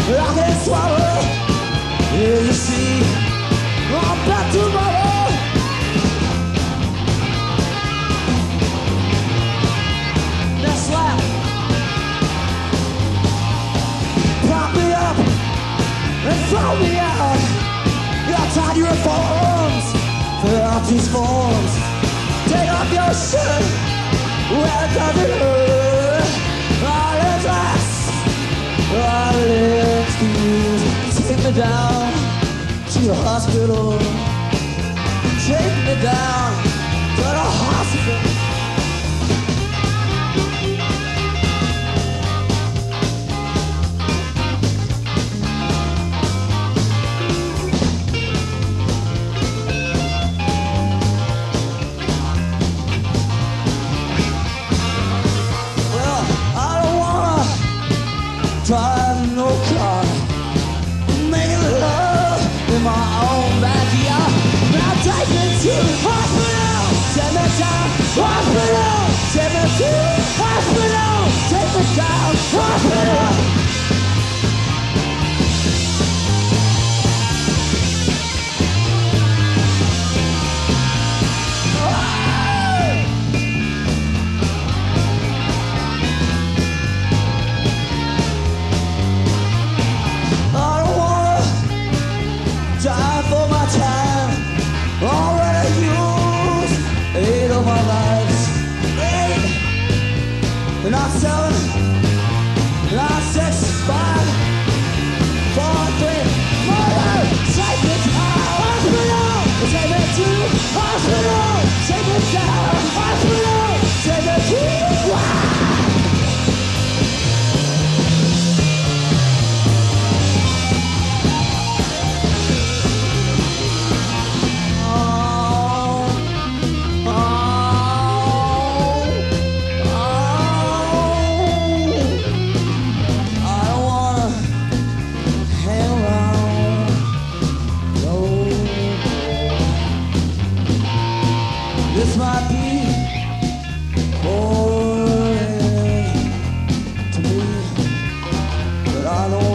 I can swallow. Yeah, you see, I'm back tomorrow. That's right. Prop me up and throw me out. You're tired uniforms, fill out these forms. Take off your shirt, wear it hurt. All is last, all is fused. Take me down to the hospital. Take me down to the hospital. Drive no car, making love in my own backyard. Now take me to the hospital, take me down, hospital, take me to the hospital, take me down, hospital. Die for my time, already used 8 of my lives. 8, not 7, not 6, 5, 4, 3, murder. Take me to hospital, take me to hospital, take me down, hospital, take me to this might be boring to me, but I don't